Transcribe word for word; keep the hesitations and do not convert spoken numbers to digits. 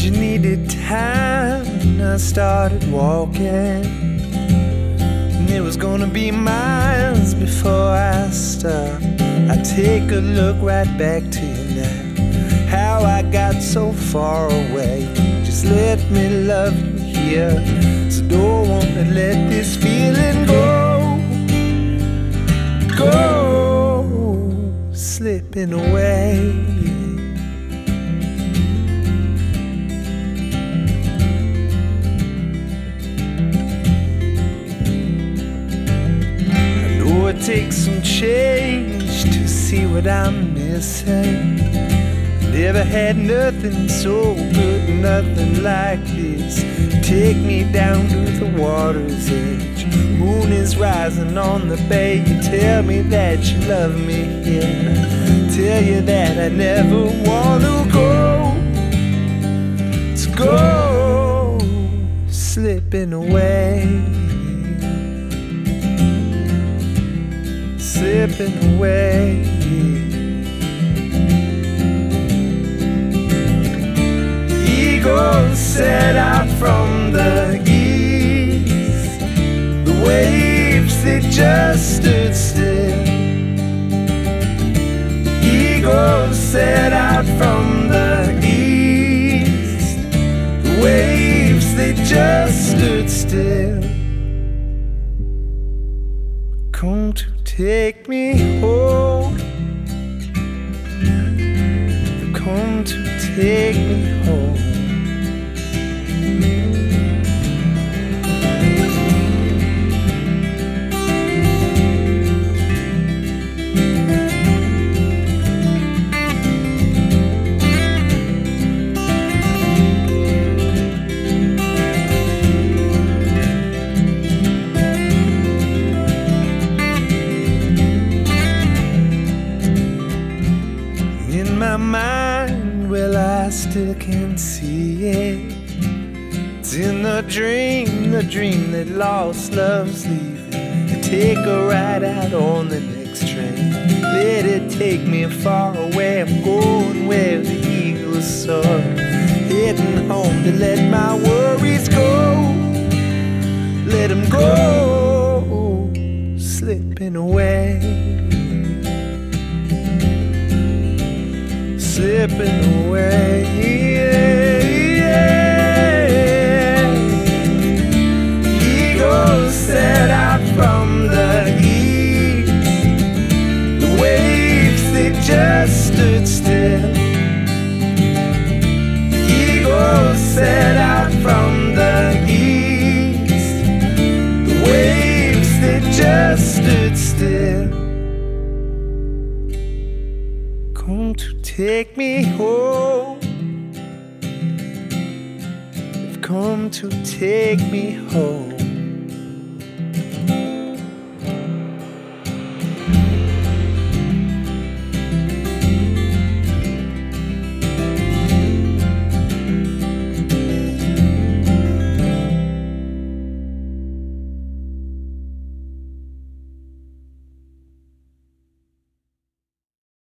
you needed time, and I started walking, and it was gonna be miles before I stopped. I take a look right back to you now, how I got so far away. Just let me love you here, so don't wanna let this feeling go, go slipping away. It takes some change to see what I'm missing. Never had nothing so good, nothing like this. Take me down to the water's edge. Moon is rising on the bay. You tell me that you love me here. Tell you that I never want to go, to go slipping away, slipping away. Eagles set out from the east. The waves, they just stood still. Eagles set out from the east. The waves, they just stood still. Come to take me home, come to take me home. In my mind, well, I still can see it. It's in the dream, the dream that lost love's leaving. You take a ride out on the next train. Let it take me far away. I'm going where the eagles soar. Heading home to let my worries go. Let them go, slipping away, slipping away, yeah, yeah. Eagles set out from the east. The waves, they just stood still. Eagles set out from the east. The waves, they just stood still. Come to take me home. You've come to take me home.